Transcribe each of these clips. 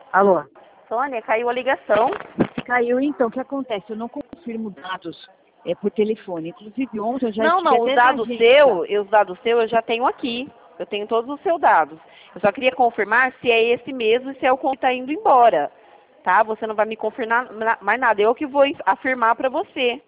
Alô? Sônia, caiu a ligação. Caiu, então, o que acontece? Eu não confirmo dados por telefone. Inclusive, ontem eu já Não, estive os até na dados agência. os dados seus eu já tenho aqui. Eu tenho todos os seus dados. Eu só queria confirmar se é esse mesmo e se é o que está indo embora. Tá? Você não vai me confirmar mais nada. Eu que vou afirmar para você.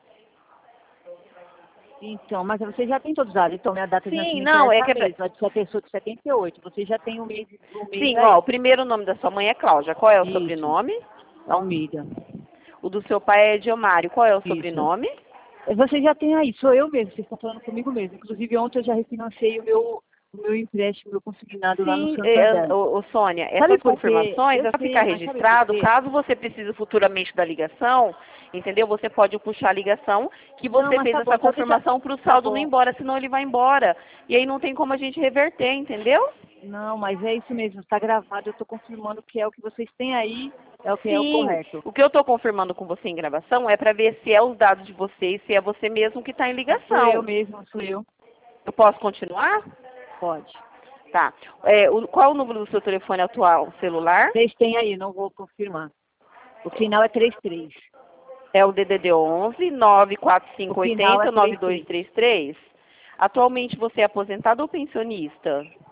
Então, mas você já tem todos os dados. Então, minha data de Sim, nascimento é não, é essa que é pra... mesma, a de pessoa de 78. Você já tem o mês Sim, ó, aí. o primeiro nome da sua mãe é Cláudia. Qual é o Isso. sobrenome? Almeida. O do seu pai é Diomário. Qual é o Isso. sobrenome? Você já tem aí, sou eu mesmo, você está falando comigo mesmo. Inclusive, ontem eu já refinancei o meu empréstimo, meu consignado lá no Sim, Santander. Sônia, Sabe essas por quê? confirmações Eu é só ficar sei, mas sabe por registrado. quê? Caso você precise futuramente da ligação, entendeu? Você pode puxar a ligação que Não, você mas fez tá bom, essa então deixa. confirmação para o Tá saldo não ir bom. embora, senão ele vai embora. E aí não tem como a gente reverter, entendeu? Não, mas é isso mesmo, está gravado, eu estou confirmando que é o que vocês têm aí, é o que é o Sim, correto. o que eu estou confirmando com você em gravação é para ver se é os dados de vocês, se é você mesmo que está em Sou eu ligação. mesmo, sou eu. Eu posso continuar? Pode. Tá. Qual é o número do seu telefone atual? Celular? Vocês têm aí, não vou confirmar. O final é 33. É o DDD 11 O final é 94580 33. 9233. Atualmente você é aposentado ou pensionista?